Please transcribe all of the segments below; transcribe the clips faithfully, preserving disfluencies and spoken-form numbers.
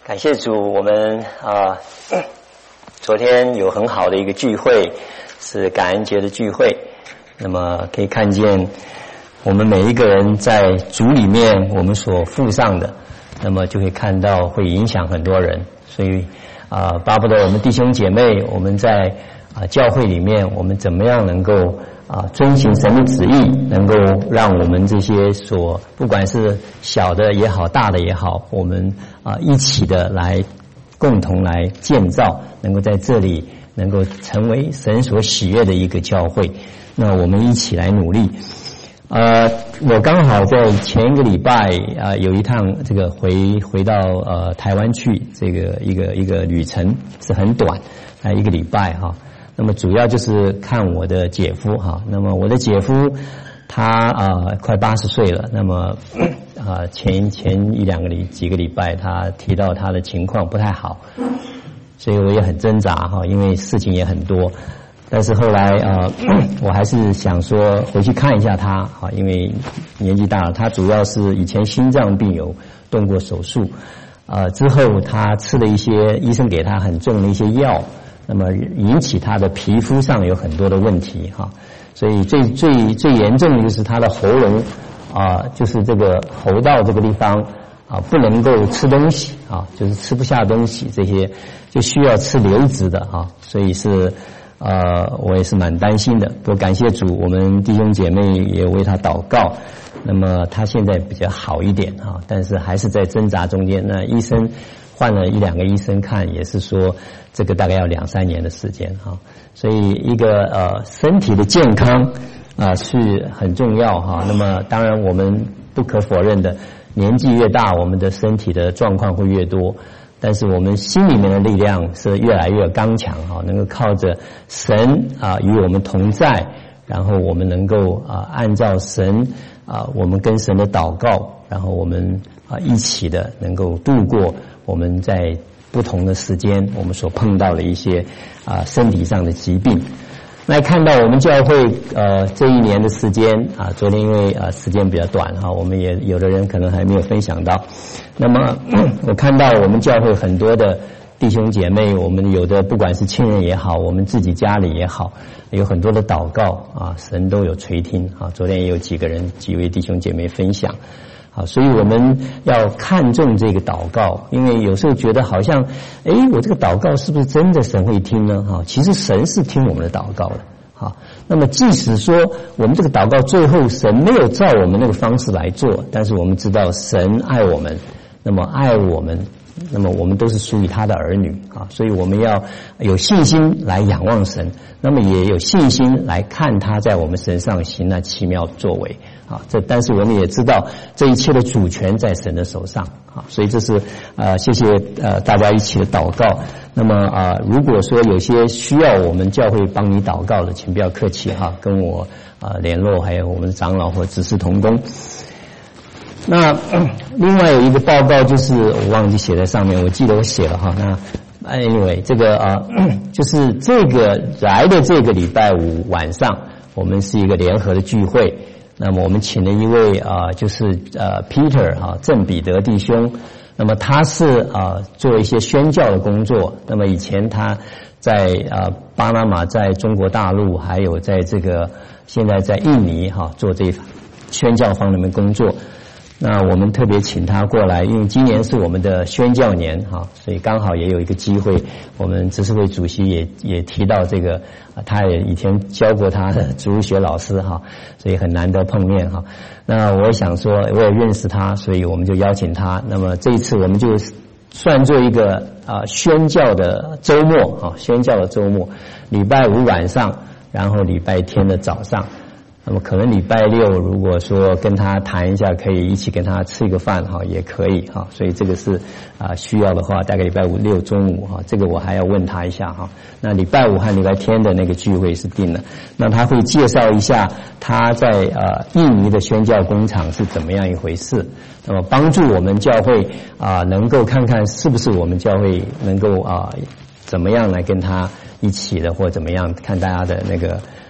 感谢主，我们啊、呃，昨天有很好的一个聚会，是感恩节的聚会。那么可以看见，我们每一个人在主里面，我们所付上的，那么就会看到会影响很多人。所以啊、呃，巴不得我们弟兄姐妹，我们在啊、呃、教会里面，我们怎么样能够啊，遵行神的旨意，能够让我们这些所不管是小的也好，大的也好，我们啊一起的来共同来建造，能够在这里能够成为神所喜悦的一个教会。那我们一起来努力。呃，我刚好在前一个礼拜啊、呃、有一趟这个回回到呃台湾去，这个一个一个旅程是很短，啊、呃、一个礼拜哈。那么主要就是看我的姐夫哈，那么我的姐夫他啊、呃、快八十岁了，那么啊、呃、前前一两个礼几个礼拜他提到他的情况不太好，所以我也很挣扎哈，因为事情也很多，但是后来啊、呃、我还是想说回去看一下他哈，因为年纪大了，他主要是以前心脏病有动过手术，呃之后他吃了一些医生给他很重的一些药。那么引起他的皮肤上有很多的问题哈，所以最最最严重的就是他的喉咙啊，就是这个喉道这个地方啊不能够吃东西啊，就是吃不下东西，这些就需要吃流质的啊，所以是呃我也是蛮担心的。不过感谢主，我们弟兄姐妹也为他祷告。那么他现在比较好一点啊，但是还是在挣扎中间。那医生换了一两个医生看，也是说这个大概要两三年的时间哈，所以一个呃身体的健康啊、呃、是很重要哈。那么当然我们不可否认的，年纪越大，我们的身体的状况会越多，但是我们心里面的力量是越来越刚强哈，能够靠着神啊与我们同在，然后我们能够啊按照神啊我们跟神的祷告，然后我们啊一起的能够度过我们在不同的时间我们所碰到的一些啊身体上的疾病。那看到我们教会呃这一年的时间啊，昨天因为啊时间比较短哈，我们也有的人可能还没有分享到。那么我看到我们教会很多的弟兄姐妹，我们有的不管是亲人也好，我们自己家里也好，有很多的祷告啊，神都有垂听啊。昨天也有几个人几位弟兄姐妹分享。好，所以我们要看重这个祷告，因为有时候觉得好像，诶，我这个祷告是不是真的神会听呢？哈，其实神是听我们的祷告的。好，那么即使说我们这个祷告最后神没有照我们那个方式来做，但是我们知道神爱我们，那么爱我们，那么我们都是属于他的儿女啊，所以我们要有信心来仰望神，那么也有信心来看他在我们身上行那奇妙作为啊。这但是我们也知道这一切的主权在神的手上啊，所以这是呃谢谢呃大家一起的祷告。那么啊、呃，如果说有些需要我们教会帮你祷告的，请不要客气哈，跟我啊、呃、联络，还有我们的长老或执事同工。那另外有一个报告，就是我忘记写在上面，我记得我写了哈。那 anyway 这个啊，就是这个来的这个礼拜五晚上，我们是一个联合的聚会。那么我们请了一位啊，就是呃 Peter 哈、啊、郑彼得弟兄。那么他是啊做一些宣教的工作。那么以前他在啊巴拿马，在中国大陆，还有在这个现在在印尼哈、啊、做这宣教方面的工作。那我们特别请他过来，因为今年是我们的宣教年哈，所以刚好也有一个机会，我们执事会主席也也提到这个，他也以前教过他的主日学老师哈，所以很难得碰面哈。那我想说，我也认识他，所以我们就邀请他。那么这一次我们就算做一个啊宣教的周末哈，宣教的周末，礼拜五晚上，然后礼拜天的早上。那么可能礼拜六如果说跟他谈一下，可以一起跟他吃一个饭哈，也可以哈。所以这个是啊需要的话，大概礼拜五六中午哈，这个我还要问他一下哈。那礼拜五和礼拜天的那个聚会是定了，那他会介绍一下他在呃印尼的宣教工厂是怎么样一回事，那么帮助我们教会啊能够看看是不是我们教会能够啊怎么样来跟他一起的，或怎么样看大家的那个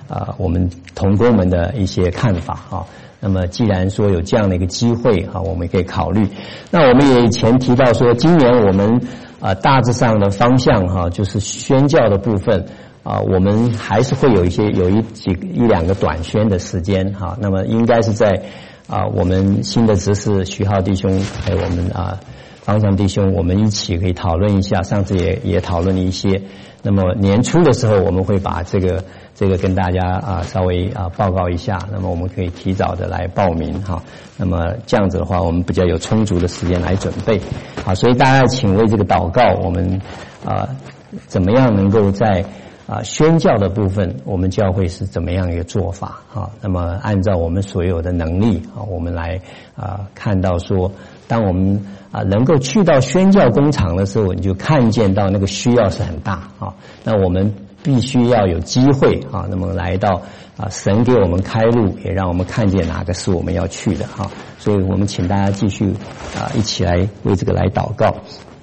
啊我们同工们的一些看法啊。那么既然说有这样的一个机会啊，我们可以考虑。那我们也以前提到说，今年我们啊大致上的方向哈，就是宣教的部分啊，我们还是会有一些有一几一两个短宣的时间哈。那么应该是在啊我们新的执事徐浩弟兄还有我们啊方向弟兄，我们一起可以讨论一下。上次也也讨论了一些。那么年初的时候，我们会把这个这个跟大家啊稍微啊报告一下。那么我们可以提早的来报名哈。那么这样子的话，我们比较有充足的时间来准备。好，所以大家请为这个祷告，我们啊怎么样能够在啊宣教的部分，我们教会是怎么样一个做法啊？那么按照我们所有的能力啊，我们来啊看到说，当我们啊能够去到宣教工厂的时候，你就看见到那个需要是很大啊。那我们必须要有机会啊，那么来到啊神给我们开路，也让我们看见哪个是我们要去的哈。所以我们请大家继续啊一起来为这个来祷告。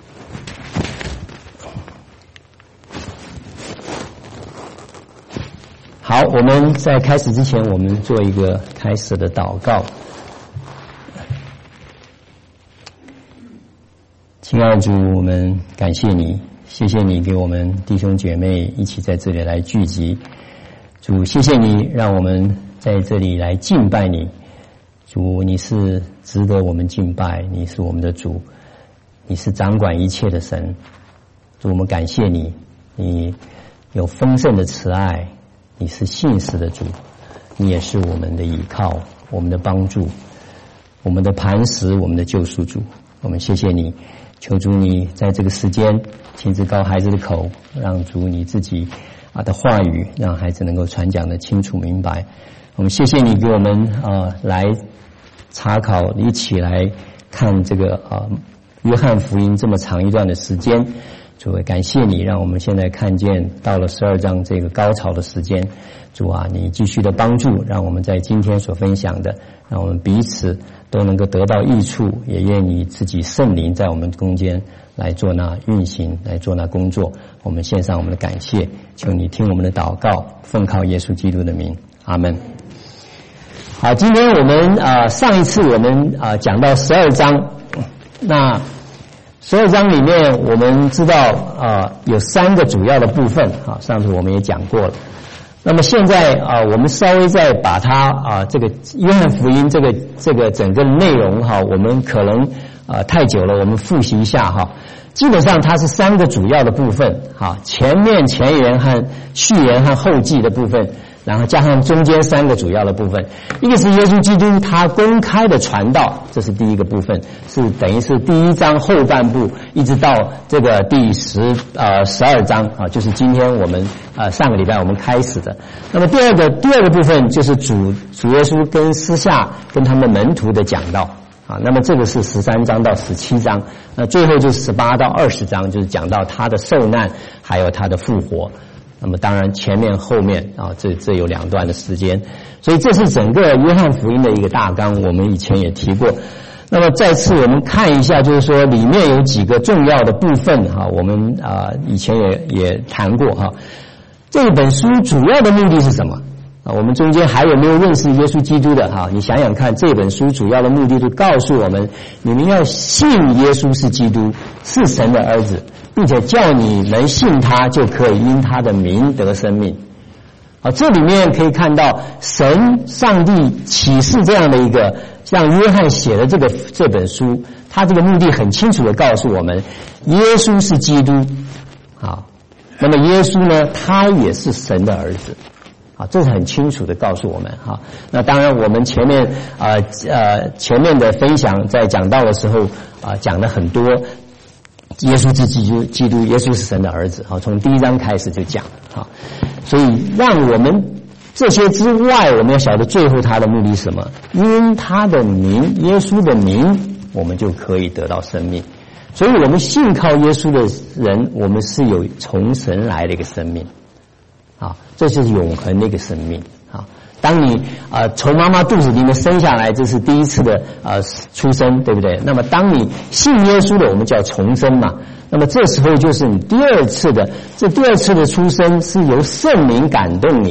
好，我们在开始之前，我们做一个开始的祷告。亲爱的主，我们感谢你，谢谢你给我们弟兄姐妹一起在这里来聚集。主，谢谢你让我们在这里来敬拜你。主，你是值得我们敬拜，你是我们的主，你是掌管一切的神。主，我们感谢你，你有丰盛的慈爱，你是信实的主，你也是我们的依靠，我们的帮助，我们的磐石，我们的救赎主。我们谢谢你，求主你在这个时间亲自高孩子的口，让主你自己啊的话语，让孩子能够传讲的清楚明白。我们谢谢你给我们啊来查考，一起来看这个啊约翰福音这么长一段的时间。主，感谢你让我们现在看见到了十二章这个高潮的时间。主啊，你继续的帮助，让我们在今天所分享的，让我们彼此都能够得到益处，也愿你自己圣灵在我们中间来做那运行，来做那工作。我们献上我们的感谢，求你听我们的祷告，奉靠耶稣基督的名，阿们。好，今天我们啊、呃、上一次我们啊、呃、讲到十二章，那十二章里面我们知道啊、呃、有三个主要的部分啊，上次我们也讲过了。那么现在啊、呃，我们稍微再把它啊、呃、这个约翰福音这个这个整个内容哈，我们可能啊、呃、太久了，我们复习一下哈。基本上它是三个主要的部分哈，前面前言和序言和后记的部分，然后加上中间三个主要的部分。一个是耶稣基督他公开的传道，这是第一个部分，是等于是第一章后半部一直到这个第十呃十二章啊，就是今天我们呃上个礼拜我们开始的。那么第二个第二个部分就是主主耶稣跟私下跟他们门徒的讲道。啊，那么这个是十三章到十七章，那最后就是十八到二十章，就是讲到他的受难，还有他的复活。那么当然前面后面啊，这这有两段的时间，所以这是整个约翰福音的一个大纲，我们以前也提过。那么再次我们看一下，就是说里面有几个重要的部分哈，我们啊以前也也谈过哈。这本书主要的目的是什么？啊，我们中间还有没有认识耶稣基督的哈？你想想看，这本书主要的目的就告诉我们，你们要信耶稣是基督，是神的儿子，并且叫你们信他，就可以因他的名得生命。啊，这里面可以看到神上帝启示这样的一个，像约翰写的这个这本书，他这个目的很清楚的告诉我们，耶稣是基督。好，那么耶稣呢，他也是神的儿子。啊，这是很清楚的告诉我们哈。那当然，我们前面啊呃前面的分享在讲到的时候啊讲了很多，耶稣是基督，基督耶稣是神的儿子啊，从第一章开始就讲啊。所以让我们这些之外，我们要晓得最后他的目的是什么？因他的名，耶稣的名，我们就可以得到生命。所以我们信靠耶稣的人，我们是有从神来的一个生命。啊，这就是永恒的一个生命啊！当你啊、呃、从妈妈肚子里面生下来，这是第一次的呃出生，对不对？那么当你信耶稣的，我们叫重生嘛。那么这时候就是你第二次的，这第二次的出生是由圣灵感动你，然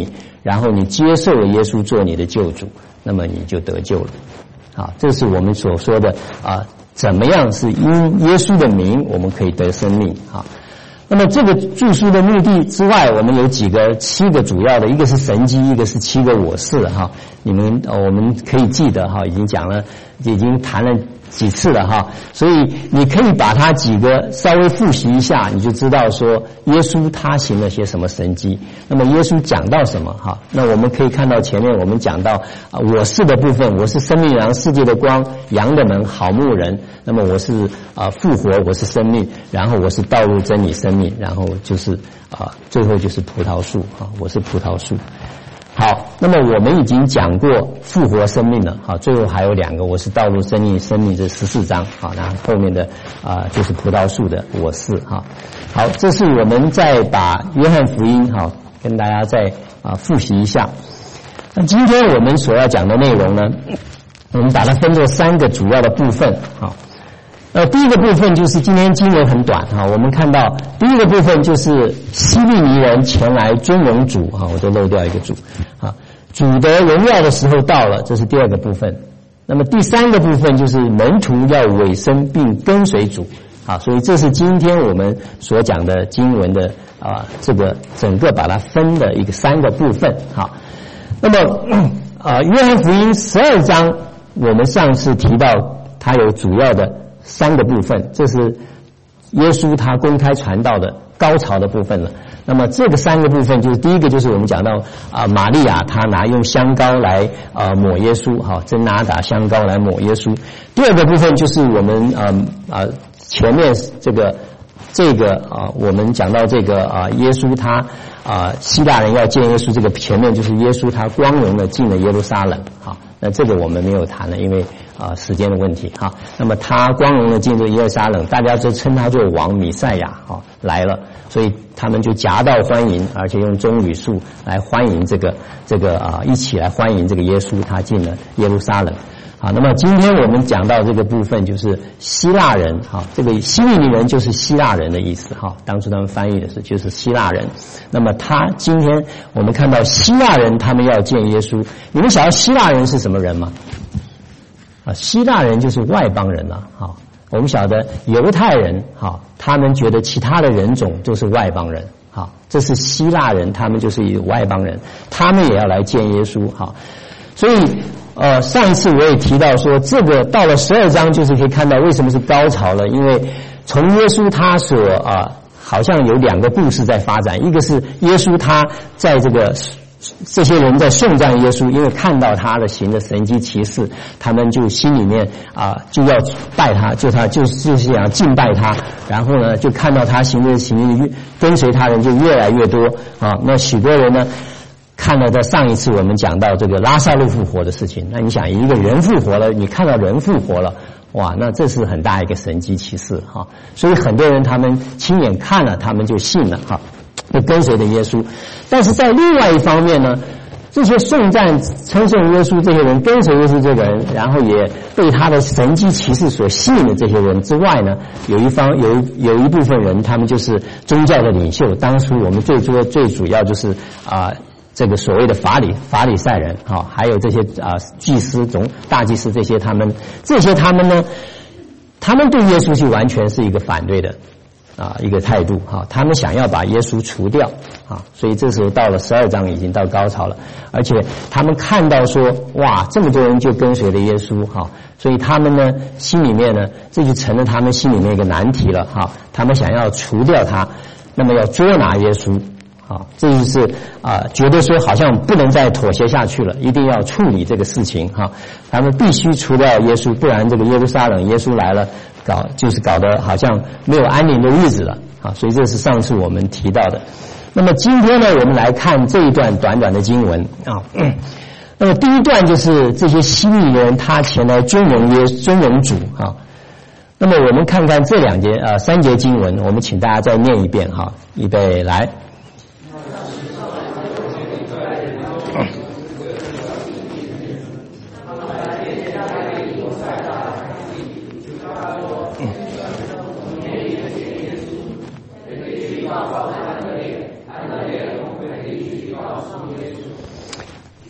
然后你接受了耶稣做你的救主，那么你就得救了。啊，这是我们所说的啊，怎么样是因耶稣的名我们可以得生命啊？那么这个著书的目的之外，我们有几个七个主要的，一个是神迹，一个是七个我是哈。你们呃我们可以记得哈，已经讲了，已经谈了几次了哈，所以你可以把它几个稍微复习一下，你就知道说耶稣他行了些什么神迹。那么耶稣讲到什么哈？那我们可以看到前面我们讲到啊，我是的部分，我是生命羊，世界的光，羊的门，好牧人。那么我是啊复活，我是生命，然后我是道路真理生命，然后就是啊最后就是葡萄树啊，我是葡萄树。好，那么我们已经讲过复活生命了，好，最后还有两个，我是道路生命生命这十四章，好，那后面的啊、呃、就是葡萄树的我是哈。好，这是我们再把约翰福音哈跟大家再啊复习一下。那今天我们所要讲的内容呢，我们把它分作三个主要的部分，好。呃，第一个部分就是今天经文很短哈，我们看到第一个部分就是希利尼人前来尊荣主哈，我都漏掉一个主啊，主得荣耀的时候到了，这是第二个部分。那么第三个部分就是门徒要委身并跟随主啊，所以这是今天我们所讲的经文的啊，这个整个把它分的一个三个部分哈。那么啊，约翰福音十二章我们上次提到它有主要的三个部分，这是耶稣他公开传道的高潮的部分了。那么这个三个部分就是第一个就是我们讲到啊、呃，玛利亚她拿用香膏来啊、呃、抹耶稣，哈，真拿达香膏来抹耶稣。第二个部分就是我们啊啊、呃、前面这个这个啊、呃、我们讲到这个啊、呃、耶稣他啊、呃、希腊人要见耶稣，这个前面就是耶稣他光荣的进了耶路撒冷，哈。那这个我们没有谈了，因为啊、呃、时间的问题哈。那么他光荣的进入耶路撒冷，大家就称他做王弥赛亚哈来了，所以他们就夹道欢迎，而且用棕榈树来欢迎这个这个啊、呃、一起来欢迎这个耶稣他进了耶路撒冷。好，那么今天我们讲到这个部分就是希腊人哈，这个希利尼人就是希腊人的意思哈，当初他们翻译的是就是希腊人。那么他今天我们看到希腊人他们要见耶稣，你们晓得希腊人是什么人吗？啊，希腊人就是外邦人了哈。我们晓得犹太人哈，他们觉得其他的人种都是外邦人哈，这是希腊人，他们就是一个外邦人，他们也要来见耶稣哈，所以。呃，上一次我也提到说，这个到了十二章，就是可以看到为什么是高潮了，因为从耶稣他所啊、呃，好像有两个故事在发展，一个是耶稣他在这个这些人在颂赞耶稣，因为看到他的行的神迹奇事，他们就心里面啊、呃、就要拜他，就他就就是想敬拜他，然后呢就看到他行的行的跟随他人就越来越多啊，那许多人呢。看了在上一次我们讲到这个拉撒路复活的事情，那你想一个人复活了，你看到人复活了，哇，那这是很大一个神迹奇事哈。所以很多人他们亲眼看了，他们就信了哈，就跟随着耶稣。但是在另外一方面呢，这些颂赞称颂耶稣这些人，跟随耶稣这个人，然后也被他的神迹奇事所吸引的这些人之外呢，有一方有有一部分人，他们就是宗教的领袖。当初我们最主最主要就是啊。呃这个所谓的法理法理赛人啊，还有这些啊祭司总大祭司这些他们这些他们呢，他们对耶稣是完全是一个反对的啊一个态度哈，他们想要把耶稣除掉啊，所以这时候到了十二章已经到高潮了，而且他们看到说哇这么多人就跟随了耶稣哈，所以他们呢心里面呢这就成了他们心里面一个难题了哈，他们想要除掉他，那么要捉拿耶稣。啊，这就是啊、呃，觉得说好像不能再妥协下去了，一定要处理这个事情哈。他们必须除掉耶稣，不然这个耶路撒冷耶稣来了，搞就是搞得好像没有安宁的日子了啊。所以这是上次我们提到的。那么今天呢，我们来看这一段短短的经文啊。那么第一段就是这些希利尼人他前来尊荣耶尊荣主啊。那么我们看看这两节啊、呃、三节经文，我们请大家再念一遍哈，预备来。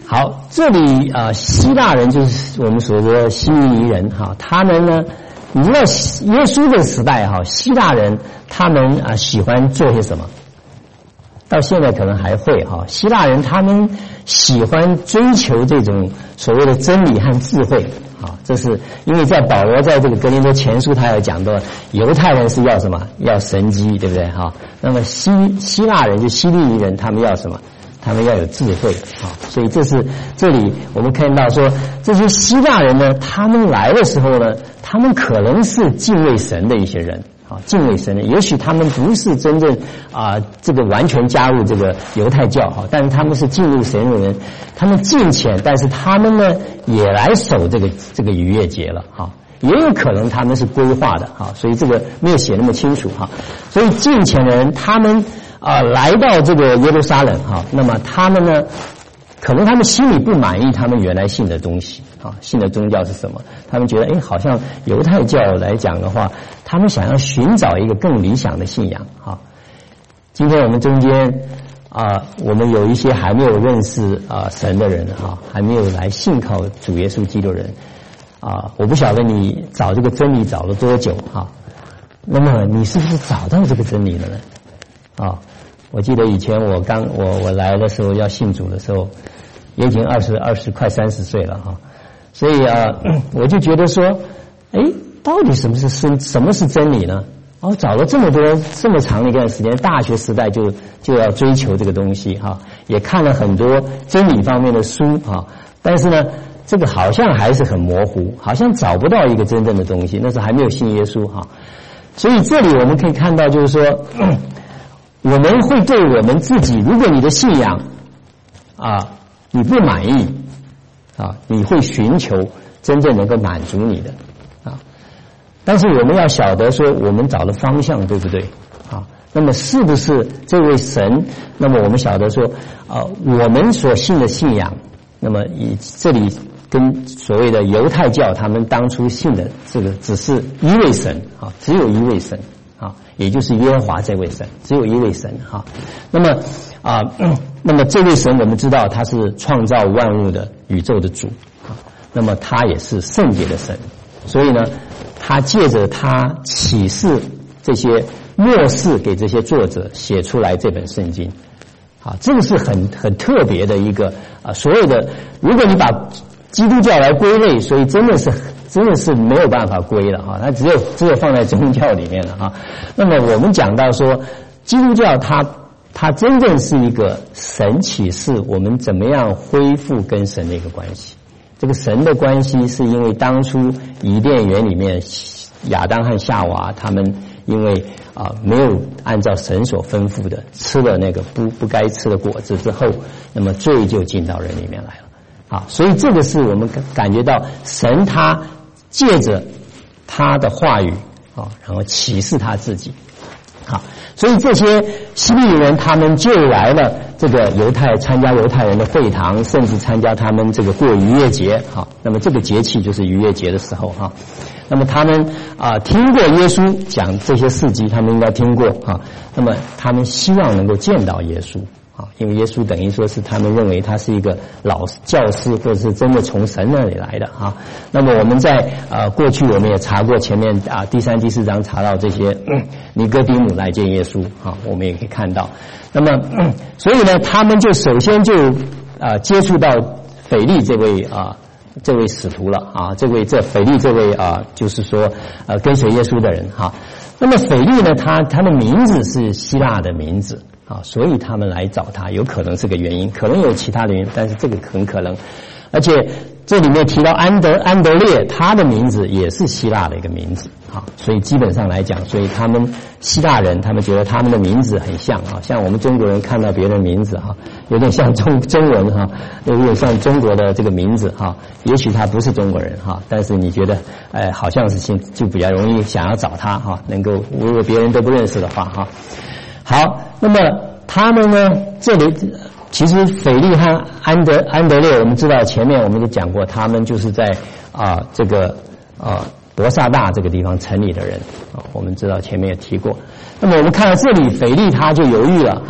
好，这里啊、呃，希腊人就是我们所说的希利尼人哈，他们呢，你知道耶稣这个时代哈，希腊人他们啊、呃、喜欢做些什么？到现在可能还会哈，希腊人他们喜欢追求这种所谓的真理和智慧啊，这是因为在保罗在这个哥林多前书他有讲到，犹太人是要什么？要神机，对不对哈？那么希希腊人就希利尼人，他们要什么？他们要有智慧啊，所以这是这里我们看到说，这些希腊人呢，他们来的时候呢，他们可能是敬畏神的一些人啊，敬畏神的，也许他们不是真正啊这个完全加入这个犹太教哈，但是他们是敬畏神的人，他们敬虔，但是他们呢也来守这个这个逾越节了哈。也有可能他们是规划的哈，所以这个没有写那么清楚哈。所以敬虔的人，他们啊、呃、来到这个耶路撒冷哈，那么他们呢，可能他们心里不满意他们原来信的东西啊，信的宗教是什么？他们觉得哎，好像犹太教来讲的话，他们想要寻找一个更理想的信仰哈。今天我们中间啊、呃，我们有一些还没有认识啊、呃、神的人哈，还没有来信靠主耶稣基督的人。啊，我不晓得你找这个真理找了多久哈、啊，那么你是不是找到这个真理了呢？啊，我记得以前我刚我我来的时候要信主的时候，也已经二十二十快三十岁了哈、啊，所以啊，我就觉得说，哎，到底什么是是什么是真理呢？哦，找了这么多这么长的一段时间，大学时代就就要追求这个东西哈、啊，也看了很多真理方面的书啊，但是呢。这个好像还是很模糊，好像找不到一个真正的东西，那时候还没有信耶稣哈。所以这里我们可以看到，就是说，我们会对我们自己，如果你的信仰啊你不满意啊，你会寻求真正能够满足你的啊。但是我们要晓得说，我们找的方向对不对啊？那么是不是这位神？那么我们晓得说，啊，我们所信的信仰，那么以这里。跟所谓的犹太教，他们当初信的这个只是一位神啊，只有一位神啊，也就是耶和华这位神，只有一位神哈。那么啊，那么这位神我们知道他是创造万物的宇宙的主啊，那么他也是圣洁的神，所以呢，他借着他启示这些末世给这些作者写出来这本圣经啊，这个是很很特别的一个啊，所有的如果你把基督教来归类，所以真的是真的是没有办法归了哈，它只有只有放在宗教里面了哈。那么我们讲到说，基督教它它真正是一个神启示我们怎么样恢复跟神的一个关系。这个神的关系是因为当初伊甸园里面亚当和夏娃他们因为啊没有按照神所吩咐的吃了那个不不该吃的果子之后，那么罪就进到人里面来了。啊，所以这个是我们感觉到神他借着他的话语啊，然后启示他自己。好，所以这些希利尼人他们就来了这个犹太参加犹太人的会堂，甚至参加他们这个过逾越节。好，那么这个节气就是逾越节的时候哈。那么他们啊听过耶稣讲这些事迹，他们应该听过哈。那么他们希望能够见到耶稣。因为耶稣等于说是他们认为他是一个老教师，或者是真的从神那里来的啊。那么我们在呃过去我们也查过前面啊第三第四章查到这些、嗯、尼哥底母来见耶稣啊，我们也可以看到。那么、嗯、所以呢，他们就首先就啊接触到腓利这位啊这位使徒了啊，这位这腓利这位啊就是说呃跟随耶稣的人哈、啊。那么腓利呢，他他的名字是希腊的名字。啊，所以他们来找他，有可能是个原因，可能有其他的原因，但是这个很可能。而且这里面提到安德安德烈，他的名字也是希腊的一个名字啊，所以基本上来讲，所以他们希腊人，他们觉得他们的名字很像啊，像我们中国人看到别人的名字哈，有点像中中文哈，有点像中国的这个名字哈，也许他不是中国人哈，但是你觉得哎好像是新，就比较容易想要找他哈，能够如果别人都不认识的话哈。好，那么他们呢？这里其实腓利和安德安德烈，我们知道前面我们都讲过，他们就是在啊这个啊伯萨大这个地方城里的人啊，我们知道前面也提过。那么我们看到这里，腓利他就犹豫了哈、啊，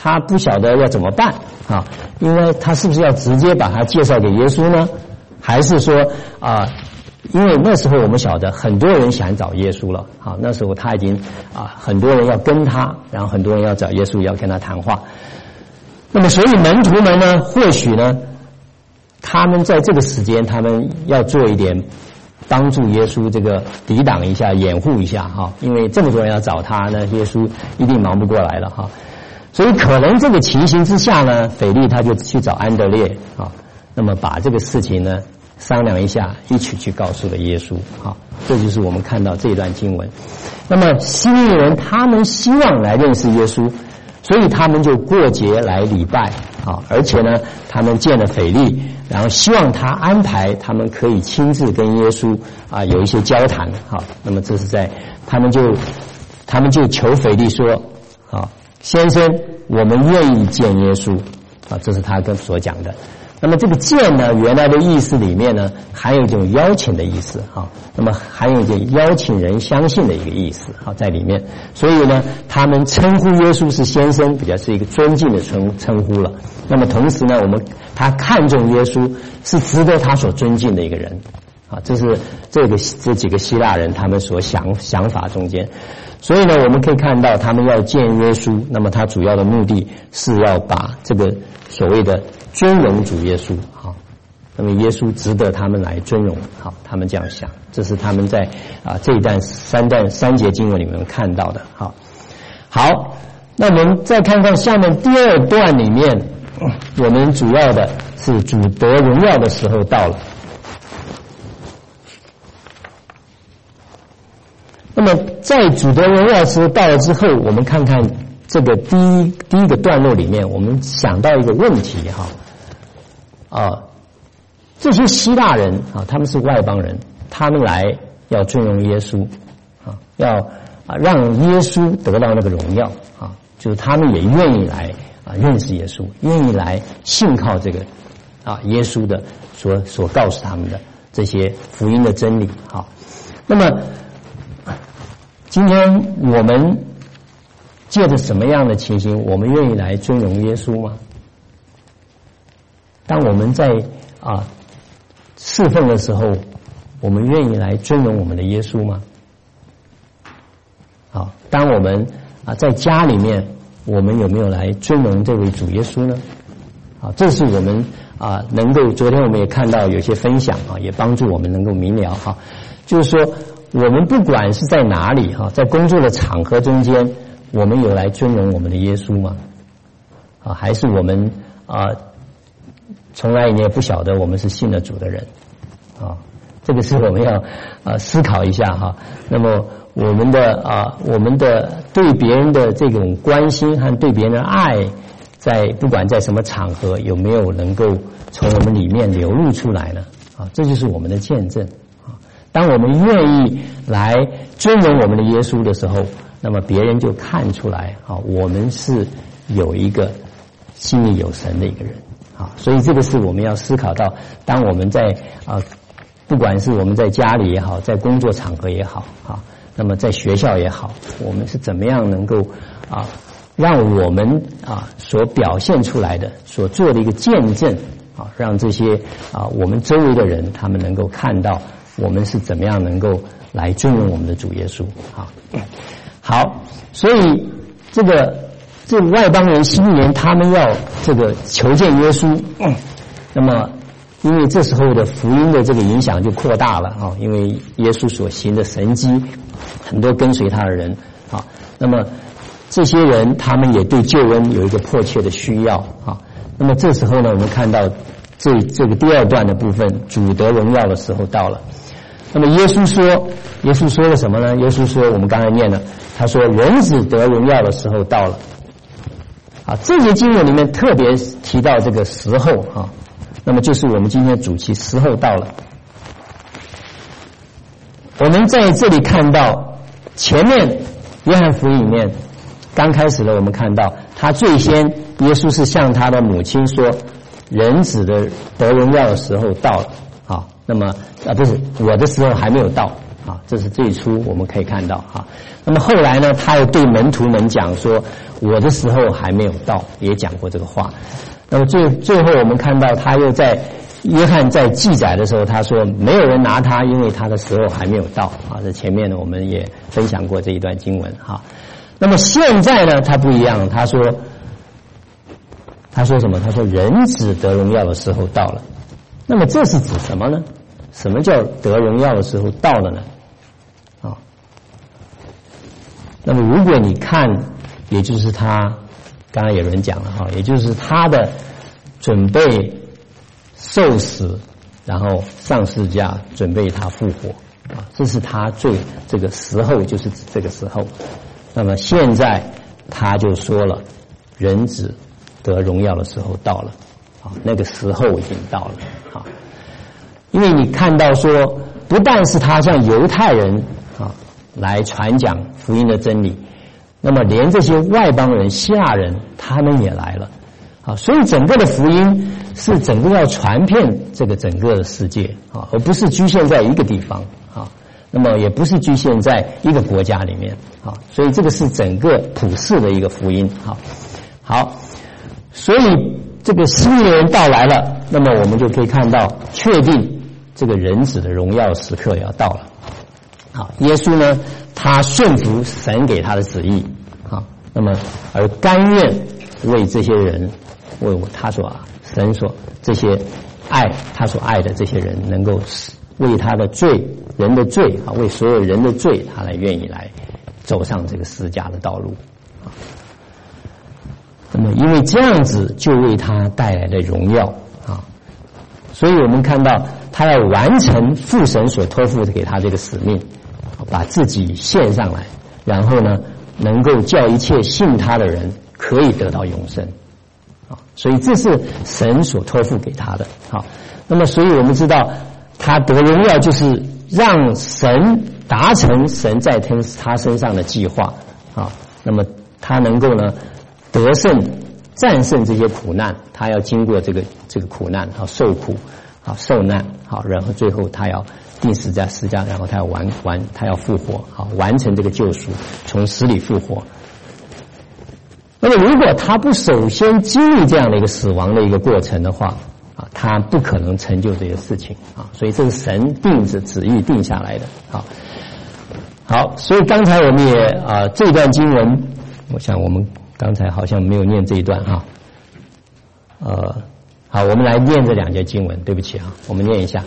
他不晓得要怎么办啊，因为他是不是要直接把他介绍给耶稣呢？还是说啊？因为那时候我们晓得很多人想找耶稣了，好，那时候他已经啊，很多人要跟他，然后很多人要找耶稣，要跟他谈话。那么，所以门徒们呢，或许呢，他们在这个时间，他们要做一点帮助耶稣这个抵挡一下、掩护一下哈，因为这么多人要找他呢，耶稣一定忙不过来了哈。所以，可能这个情形之下呢，腓力他就去找安德烈啊，那么把这个事情呢。商量一下，一起去告诉了耶稣。好，这就是我们看到这一段经文。那么希利尼人他们希望来认识耶稣，所以他们就过节来礼拜。好，而且呢，他们见了腓力，然后希望他安排他们可以亲自跟耶稣啊有一些交谈。好，那么这是在他们就他们就求腓力说：“好，先生，我们愿意见耶稣。”啊，这是他跟所讲的。那么这个见呢，原来的意思里面呢，还有一种邀请的意思哈。那么还有一种邀请人相信的一个意思哈在里面。所以呢，他们称呼耶稣是先生，比较是一个尊敬的称称呼了。那么同时呢，我们他看重耶稣是值得他所尊敬的一个人啊。这是这个这几个希腊人他们所想想法中间。所以呢，我们可以看到他们要见耶稣，那么他主要的目的是要把这个所谓的尊荣主耶稣，好，那么耶稣值得他们来尊荣，好，他们这样想，这是他们在啊这一段三段三节经文里面看到的，好，好，那我们再看看下面第二段里面，我们主要的是主得荣耀的时候到了。那么在主得荣耀时候到了之后，我们看看这个第一第一个段落里面，我们想到一个问题哈，啊，这些希腊人啊，他们是外邦人，他们来要尊荣耶稣啊，要啊让耶稣得到那个荣耀啊，就是他们也愿意来啊认识耶稣，愿意来信靠这个啊耶稣的所所告诉他们的这些福音的真理啊。那么今天我们借着什么样的情形，我们愿意来尊荣耶稣吗？当我们在啊侍奉的时候，我们愿意来尊荣我们的耶稣吗？好，当我们啊在家里面，我们有没有来尊荣这位主耶稣呢？啊，这是我们啊能够，昨天我们也看到有些分享啊，也帮助我们能够明了哈，就是说我们不管是在哪里哈，在工作的场合中间，我们有来尊荣我们的耶稣吗？啊，还是我们啊从来也不晓得我们是信了主的人啊？这个是我们要啊思考一下哈。那么我们的啊我们的对别人的这种关心和对别人的爱，在不管在什么场合，有没有能够从我们里面流露出来呢？啊，这就是我们的见证啊。当我们愿意来尊荣我们的耶稣的时候，那么别人就看出来啊，我们是有一个心里有神的一个人啊。所以这个是我们要思考到，当我们在啊，不管是我们在家里也好，在工作场合也好啊，那么在学校也好，我们是怎么样能够啊，让我们啊所表现出来的、所做的一个见证啊，让这些啊我们周围的人他们能够看到我们是怎么样能够来尊荣我们的主耶稣啊。好，所以这个这个外邦人希利人他们要这个求见耶稣，嗯、那么因为这时候的福音的这个影响就扩大了啊，因为耶稣所行的神迹，很多跟随他的人啊，那么这些人他们也对救恩有一个迫切的需要啊。那么这时候呢，我们看到这这个第二段的部分，主得荣耀的时候到了。那么耶稣说，耶稣说了什么呢？耶稣说，我们刚才念了，他说人子得荣耀的时候到了。啊，这节经文里面特别提到这个时候啊，那么就是我们今天的主题，时候到了。我们在这里看到前面约翰福音里面刚开始的，我们看到他最先耶稣是向他的母亲说，人子的得荣耀的时候到了。好，那么啊不是我的时候还没有到啊，这是最初我们可以看到啊。那么后来呢，他又对门徒们讲说，我的时候还没有到，也讲过这个话。那么最最后我们看到他又在约翰在记载的时候，他说没有人拿他，因为他的时候还没有到啊。这前面呢我们也分享过这一段经文哈。那么现在呢，他不一样，他说他说什么？他说人子得荣耀的时候到了。那么这是指什么呢？什么叫得荣耀的时候到了呢？啊，那么如果你看，也就是他刚刚有人讲了哈，也就是他的准备受死，然后上十字架，准备他复活啊，这是他最这个时候，就是指这个时候。那么现在他就说了，人子得荣耀的时候到了啊，那个时候已经到了啊。因为你看到说，不但是他向犹太人啊来传讲福音的真理，那么连这些外邦人、希腊人，他们也来了啊。所以整个的福音是整个要传遍这个整个的世界啊，而不是局限在一个地方啊。那么也不是局限在一个国家里面啊。所以这个是整个普世的一个福音啊。好，所以这个新年到来了，那么我们就可以看到，确定这个人子的荣耀时刻要到了。好，耶稣呢，他顺服神给他的旨意，好，那么而甘愿为这些人，为我他所神所这些爱他所爱的这些人，能够为他的罪人的罪啊，为所有人的罪，他来愿意来走上这个十字架的道路。那么因为这样子就为他带来了荣耀啊，所以我们看到他要完成父神所托付给他这个使命，把自己献上来，然后呢能够叫一切信他的人可以得到永生啊，所以这是神所托付给他的。好，那么所以我们知道他得荣耀就是让神达成神在他身上的计划啊，那么他能够呢得胜战胜这些苦难，他要经过这个这个苦难啊，受苦啊，受难好，然后最后他要定死在十字架，然后他要完完他要复活，好，完成这个救赎，从死里复活。那么如果他不首先经历这样的一个死亡的一个过程的话啊，他不可能成就这些事情啊，所以这是神定着旨意定下来的。好，好，所以刚才我们也啊这段经文，我想我们刚才好像没有念这一段哈，呃，好，我们来念这两节经文。对不起啊，我们念一下。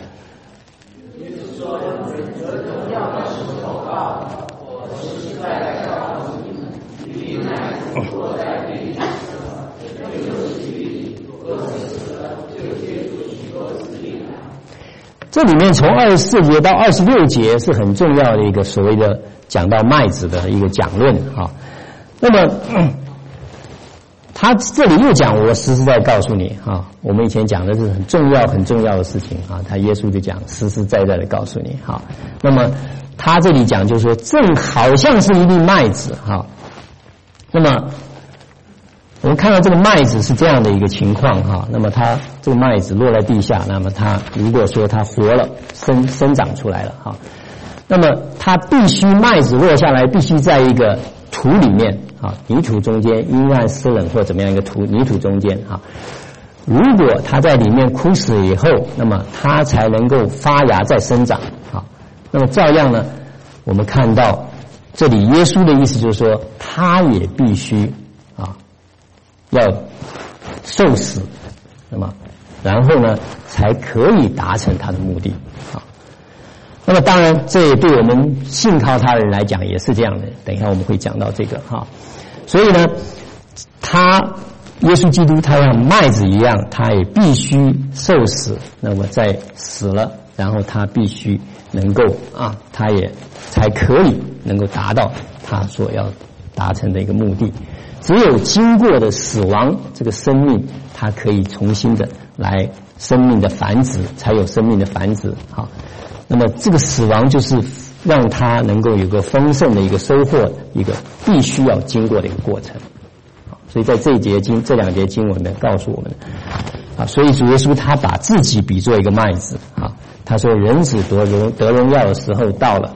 这里面从二十四节到二十六节是很重要的一个所谓的讲到麦子的一个讲论啊。那么他这里又讲，我实实在告诉你啊，我们以前讲的是很重要很重要的事情啊，他耶稣就讲实实在在的告诉你哈。那么他这里讲就是说，正好像是一粒麦子哈。那么我们看到这个麦子是这样的一个情况哈，那么它这个麦子落在地下，那么它如果说它活了生生长出来了哈，那么它必须麦子落下来必须在一个土里面啊，泥土中间阴暗湿冷或怎么样一个土泥土中间啊，如果它在里面枯死以后，那么它才能够发芽再生长啊。那么照样呢，我们看到这里耶稣的意思就是说，他也必须啊要受死，那么然后呢才可以达成他的目的啊。那么当然这也对我们信靠他的人来讲也是这样的，等一下我们会讲到这个哈。所以呢他耶稣基督他像麦子一样，他也必须受死，那么在死了，然后他必须能够啊他也才可以能够达到他所要达成的一个目的。只有经过的死亡，这个生命它可以重新的来生命的繁殖，才有生命的繁殖好，那么这个死亡就是让它能够有个丰盛的一个收获，一个必须要经过的一个过程。所以在这一节经这两节经文呢告诉我们啊，所以主耶稣他把自己比作一个麦子啊，他说人子得荣得荣耀的时候到了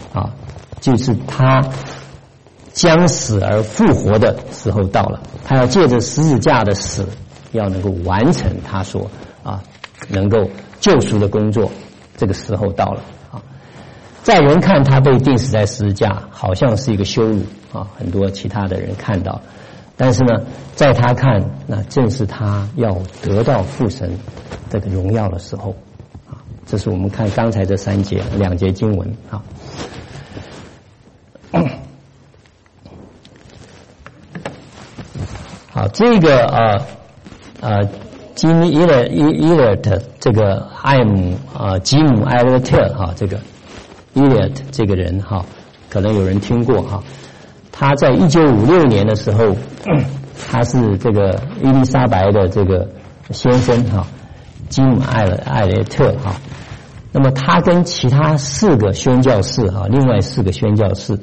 啊，就是他将死而复活的时候到了，他要借着十字架的死，要能够完成他所啊能够救赎的工作，这个时候到了啊。在人看他被钉死在十字架，好像是一个羞辱啊，很多其他的人看到，但是呢，在他看，那正是他要得到父神这个荣耀的时候啊。这是我们看刚才这三节两节经文啊。好，这个呃呃，吉米伊勒伊伊勒特这个艾姆啊，吉姆艾勒特哈，这个伊勒特这个人哈，可能有人听过哈。他在一九五六年的时候，他是这个伊丽莎白的这个先生哈，吉姆艾勒艾勒特哈。那么他跟其他四个宣教士哈，另外四个宣教士，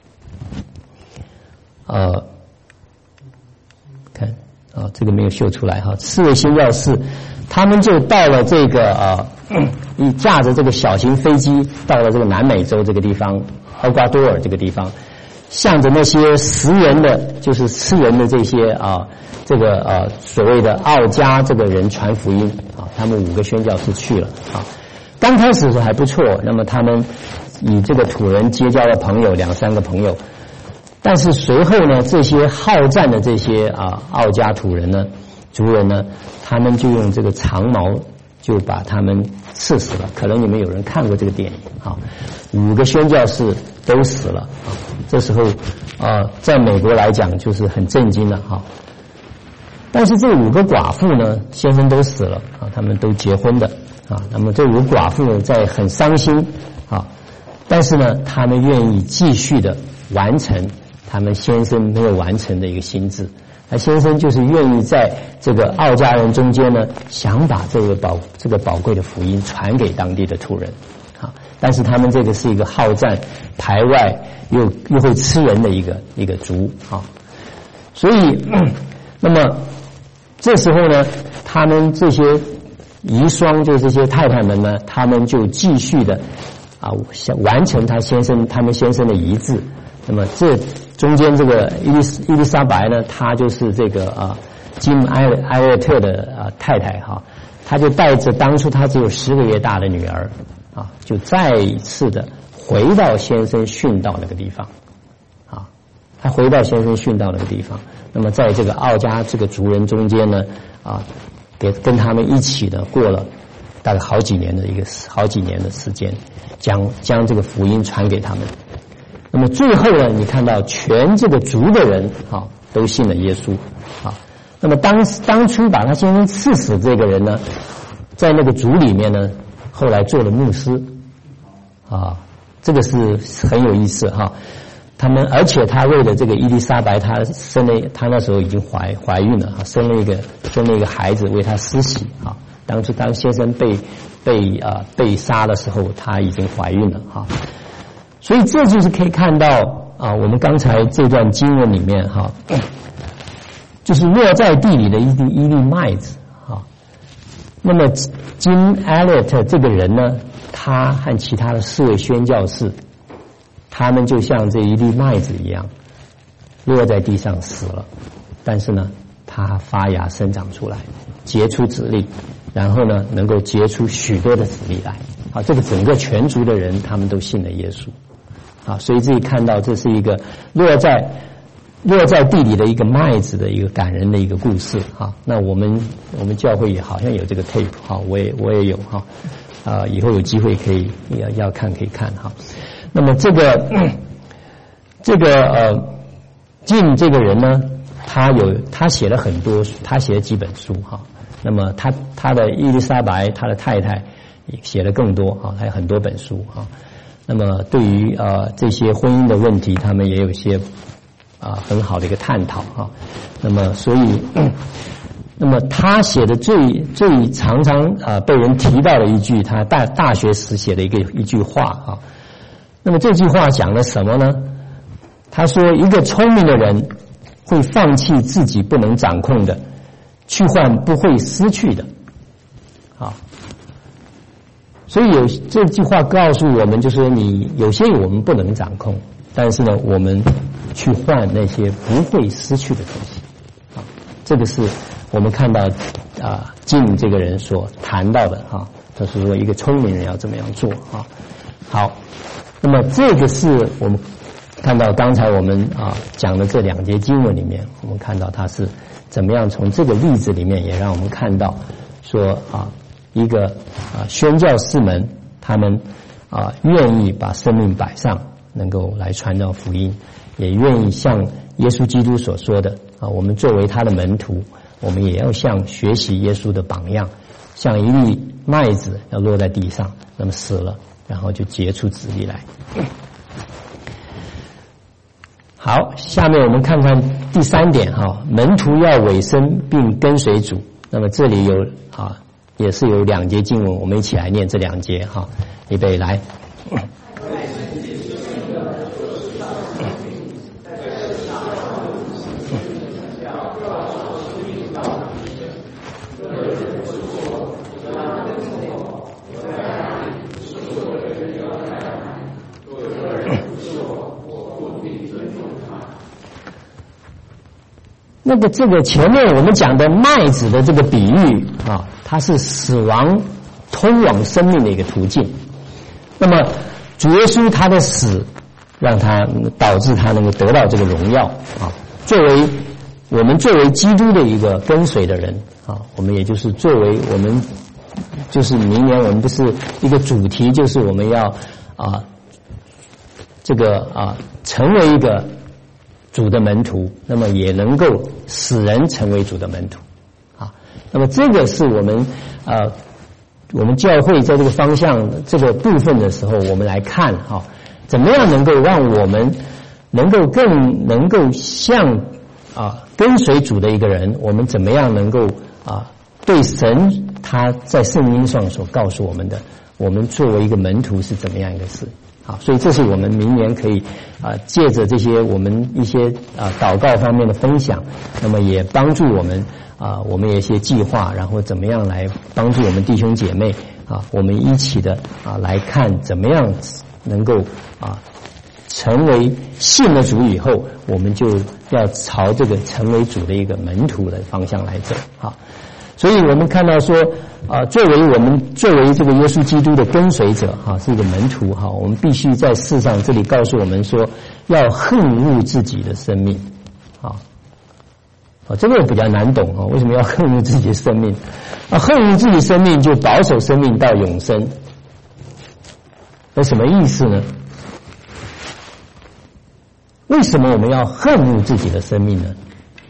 呃。看啊，这个没有秀出来哈。四位宣教士，他们就到了这个啊，一驾着这个小型飞机，到了这个南美洲这个地方，厄瓜多尔这个地方，向着那些食人的，就是吃人的这些啊，这个呃、啊、所谓的奥加这个人传福音啊。他们五个宣教士去了啊。刚开始的时候还不错，那么他们以这个土人结交了朋友，两三个朋友。但是随后呢，这些好战的这些啊奥加土人呢、族人呢，他们就用这个长矛就把他们刺死了。可能你们有人看过这个电影啊，五个宣教士都死了啊。这时候啊，在美国来讲就是很震惊了哈。但是这五个寡妇呢，先生都死了啊，他们都结婚的啊。那么这五个寡妇呢，在很伤心啊，但是呢，他们愿意继续的完成他们先生没有完成的一个心志。那先生就是愿意在这个奥家人中间呢，想把这个宝这个宝贵的福音传给当地的土人啊。但是他们这个是一个好战、排外又又会吃人的一个一个族啊。所以，那么这时候呢，他们这些遗孀，就这些太太们呢，他们就继续的啊，想完成他先生他们先生的遗志。那么这中间这个伊丽伊丽莎白呢，她就是这个啊金埃埃勒特的啊太太哈，她就带着当初她只有十个月大的女儿啊，就再一次的回到先生殉道那个地方啊，她回到先生殉道那个地方。那么在这个奥家这个族人中间呢啊，给跟他们一起呢过了大概好几年的一个好几年的时间，将将这个福音传给他们。那么最后呢，你看到全这个族的人啊都信了耶稣啊。那么当当初把他先生刺死这个人呢，在那个族里面呢，后来做了牧师啊，这个是很有意思哈。他们而且他为了这个伊丽莎白，她生了，她那时候已经怀怀孕了啊，生了一个生了一个孩子为她施洗啊。当初当先生被被啊被杀的时候，她已经怀孕了哈。所以这就是可以看到啊，我们刚才这段经文里面哈，就是落在地里的一粒一粒麦子啊。那么金艾勒特这个人呢，他和其他的四位宣教士，他们就像这一粒麦子一样，落在地上死了，但是呢，它发芽生长出来，结出籽粒，然后呢，能够结出许多的籽粒来。啊，这个整个全族的人，他们都信了耶稣。啊，所以这里看到这是一个落在落在地里的一个麦子的一个感人的一个故事啊。那我们我们教会也好像有这个 tape 哈，我也我也有哈，啊，以后有机会可以要要看可以看哈。那么这个这个呃，进这个人呢，他有他写了很多，他写了几本书哈。那么他他的伊丽莎白，他的太太也写了更多哈，还有很多本书哈。那么对于呃这些婚姻的问题，他们也有一些啊、呃、很好的一个探讨哈。那么所以，那么他写的最最常常啊、呃、被人提到的一句，他大大学时写的一个一句话啊。那么这句话讲了什么呢？他说，一个聪明的人会放弃自己不能掌控的，去换不会失去的。啊。 所以有这句话告诉我们，就是说你有些我们不能掌控，但是呢，我们去换那些不会失去的东西。啊，这个是我们看到啊，晋这个人所谈到的哈，他是说一个聪明人要怎么样做啊。好，那么这个是我们看到刚才我们啊讲的这两节经文里面，我们看到他是怎么样从这个例子里面也让我们看到说啊。一个啊宣教士们，他们啊愿意把生命摆上，能够来传道福音，也愿意像耶稣基督所说的啊，我们作为他的门徒，我们也要像学习耶稣的榜样，像一粒麦子要落在地上，那么死了，然后就结出子粒来。好，下面我们看看第三点哈，门徒要委身并跟随主。那么这里有啊。也是有两节经文，我们一起来念这两节哈。预备来。那个这个前面我们讲的麦子的这个比喻啊，它是死亡通往生命的一个途径。那么主耶稣他的死让他导致他能够得到这个荣耀啊。作为我们作为基督的一个跟随的人啊，我们也就是作为我们就是明年我们不是一个主题，就是我们要啊这个啊成为一个主的门徒，那么也能够使人成为主的门徒啊。那么这个是我们呃我们教会在这个方向这个部分的时候，我们来看哈，怎么样能够让我们能够更能够像啊跟随主的一个人，我们怎么样能够啊对神他在圣经上所告诉我们的，我们作为一个门徒是怎么样一个事。好，所以这是我们明年可以啊借着这些我们一些啊祷告方面的分享，那么也帮助我们啊我们有一些计划，然后怎么样来帮助我们弟兄姐妹啊我们一起的啊来看怎么样能够啊成为信了主以后，我们就要朝这个成为主的一个门徒的方向来走啊。所以我们看到说啊，作为我们作为这个耶稣基督的跟随者哈，是一个门徒哈，我们必须在世上，这里告诉我们说要恨恶自己的生命啊。啊，这个比较难懂啊，为什么要恨恶自己的生命？啊，恨恶自己生命就保守生命到永生，那什么意思呢？为什么我们要恨恶自己的生命呢？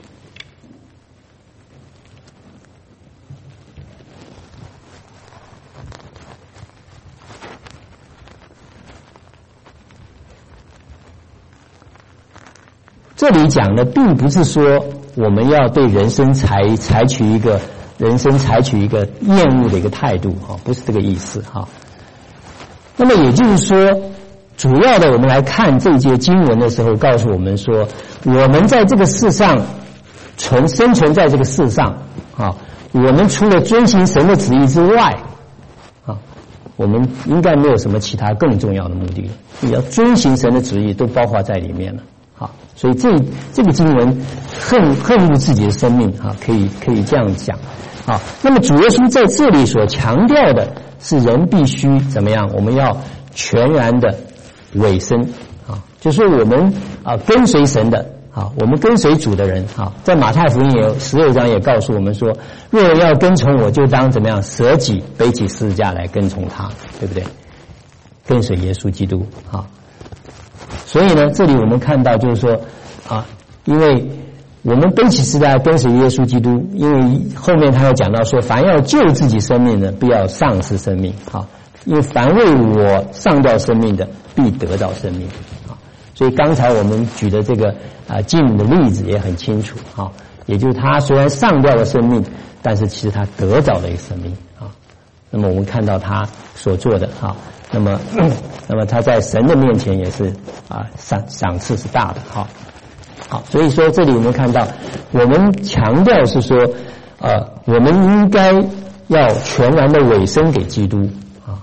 这里讲的并不是说我们要对人生采采取一个人生采取一个厌恶的一个态度哈，不是这个意思哈。那么也就是说，主要的我们来看这一节经文的时候，告诉我们说，我们在这个世上存生存在这个世上啊，我们除了遵行神的旨意之外啊，我们应该没有什么其他更重要的目的了。你要遵行神的旨意，都包括在里面了。好，所以这这个经文恨恨恶自己的生命啊，可以可以这样讲。好，那么主耶稣在这里所强调的是人必须怎么样？我们要全然的委身啊，就是说我们啊跟随神的啊，我们跟随主的人啊，在马太福音也有十六章也告诉我们说，若要跟从我，就当怎么样舍己背起十字架来跟从他，对不对？跟随耶稣基督啊。所以呢，这里我们看到就是说啊，因为我们背起十字架跟随耶稣基督，因为后面他要讲到说，凡要救自己生命的，必要丧失生命啊。因为凡为我上吊生命的，必得到生命啊。所以刚才我们举的这个啊经文的例子也很清楚啊，也就是他虽然上吊了生命，但是其实他得着了一个生命啊。那么我们看到他所做的啊。那么，那么他在神的面前也是啊赏赏赐是大的哈。好，所以说这里我们看到，我们强调是说，呃，我们应该要全然的委身给基督啊。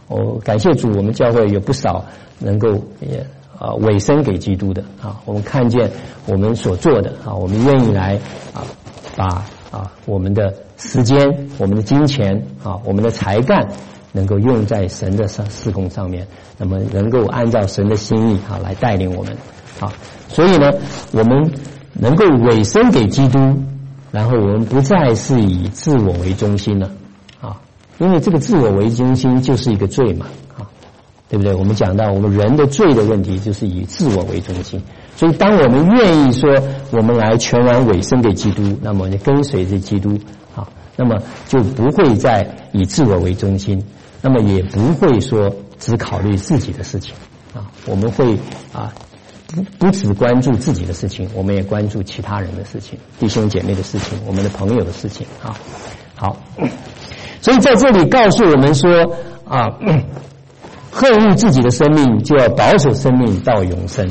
我感谢主，我们教会有不少能够也啊委身给基督的啊，我们看见我们所做的啊，我们愿意来啊把啊我们的时间、我们的金钱啊、我们的才干，能够用在神的上事工上面，那么能够按照神的心意啊来带领我们啊，所以呢，我们能够委身给基督，然后我们不再是以自我为中心了啊，因为这个自我为中心就是一个罪嘛啊，对不对？我们讲到我们人的罪的问题，就是以自我为中心。所以，当我们愿意说我们来全然委身给基督，那么就跟随着基督啊，那么就不会再以自我为中心，那么也不会说只考虑自己的事情啊，我们会啊不不只关注自己的事情，我们也关注其他人的事情，弟兄姐妹的事情，我们的朋友的事情啊。好，所以在这里告诉我们说啊，恨恶自己的生命，就要保守生命到永生。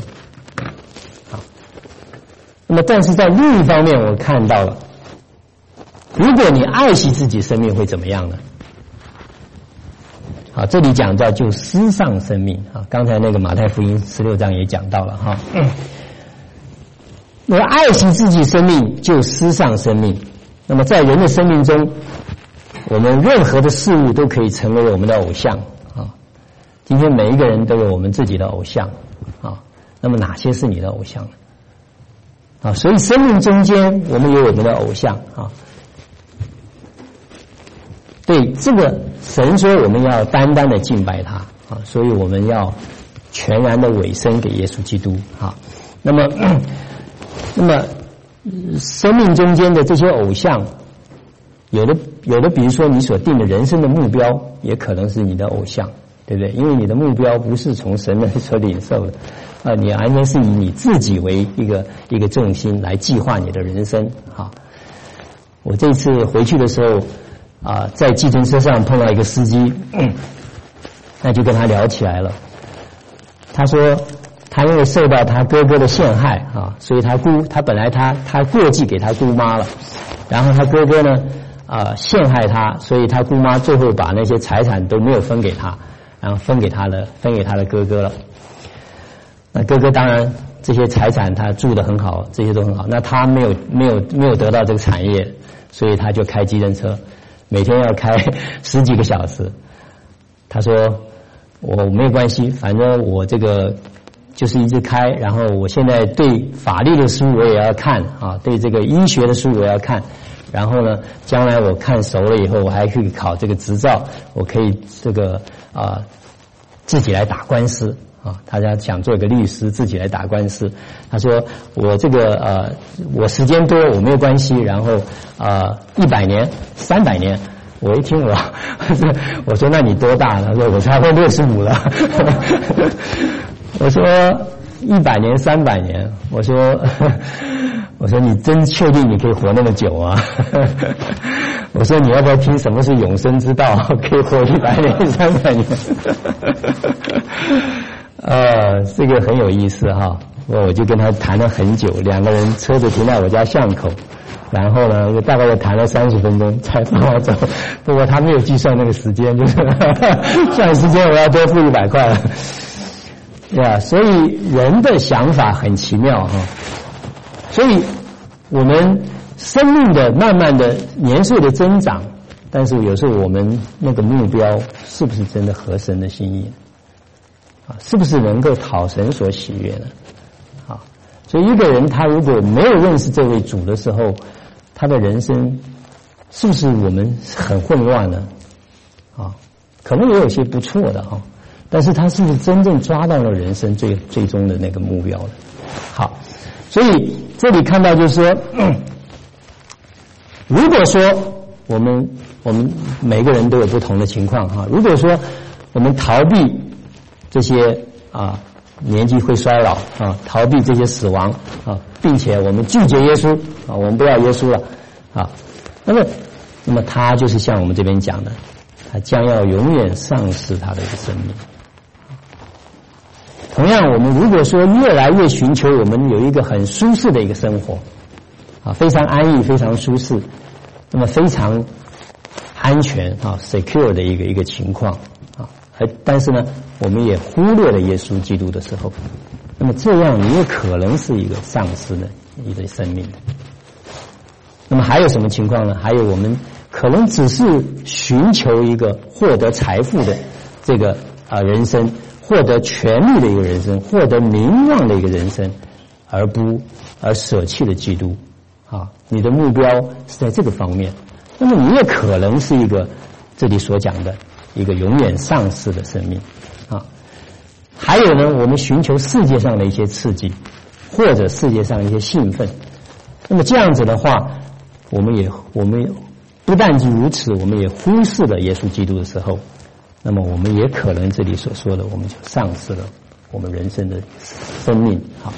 那么，但是在另一方面，我看到了，如果你爱惜自己生命，会怎么样呢？好，这里讲到就失丧生命啊。刚才那个马太福音十六章也讲到了哈。那么爱惜自己生命，就失丧生命。那么在人的生命中，我们任何的事物都可以成为我们的偶像啊。今天每一个人都有我们自己的偶像啊。那么哪些是你的偶像呢？啊，所以生命中间我们有我们的偶像啊。对，这个神说我们要单单的敬拜他啊，所以我们要全然的委身给耶稣基督啊。那么，那么生命中间的这些偶像，有的有的，比如说你所定的人生的目标，也可能是你的偶像，对不对？因为你的目标不是从神那所领受的。啊，你完全是以你自己为一个一个重心来计划你的人生啊！我这次回去的时候啊，在计程车上碰到一个司机，嗯、那就跟他聊起来了。他说他因为受到他哥哥的陷害啊，所以他姑他本来他他过继给他姑妈了，然后他哥哥呢啊陷害他，所以他姑妈最后把那些财产都没有分给他，然后分给他的分给他的哥哥了。那哥哥当然这些财产他住得很好，这些都很好，那他没有没有没有得到这个产业，所以他就开计程车，每天要开十几个小时。他说我没有关系，反正我这个就是一直开，然后我现在对法律的书我也要看啊，对这个医学的书我要看，然后呢将来我看熟了以后，我还可以考这个执照，我可以这个啊自己来打官司啊，他家想做一个律师，自己来打官司。他说我这个呃，我时间多我没有关系，然后呃一百年、三百年。我一听我，我说那你多大？他说我差不多六十五了。我说一百年、三百年。我说我说你真确定你可以活那么久啊？我说你要不要听什么是永生之道，可以活一百年、三百年？呃，这个很有意思哈。我就跟他谈了很久，两个人车子停在我家巷口，然后呢，我大概又谈了三十分钟才放我走。不过他没有计算那个时间，就是算时间我要多付一百块了。对啊，所以人的想法很奇妙哈。所以我们生命的慢慢的年岁的增长，但是有时候我们那个目标是不是真的合神的心意啊？是不是能够讨神所喜悦呢？啊，所以一个人他如果没有认识这位主的时候，他的人生是不是我们很混乱呢？啊，可能也有些不错的哈，但是他是不是真正抓到了人生最最终的那个目标呢？好，所以这里看到就是说，嗯、如果说我们我们每个人都有不同的情况哈，如果说我们逃避这些啊年纪会衰老啊，逃避这些死亡啊，并且我们拒绝耶稣啊，我们不要耶稣了啊，那么那么他就是像我们这边讲的，他将要永远丧失他的一个生命。同样，我们如果说越来越寻求我们有一个很舒适的一个生活啊，非常安逸、非常舒适，那么非常安全啊 secure 的一个一个情况啊， 而但是呢，我们也忽略了耶稣基督的时候，那么这样你也可能是一个丧失的一个生命的。那么还有什么情况呢？还有我们可能只是寻求一个获得财富的这个啊人生，获得权力的一个人生，获得名望的一个人生，而不而舍弃了基督啊。你的目标是在这个方面，那么你也可能是一个这里所讲的一个永远丧失的生命啊。还有呢，我们寻求世界上的一些刺激，或者世界上一些兴奋。那么这样子的话，我们也我们不但是如此，我们也忽视了耶稣基督的时候，那么我们也可能这里所说的，我们就丧失了我们人生的生命。好，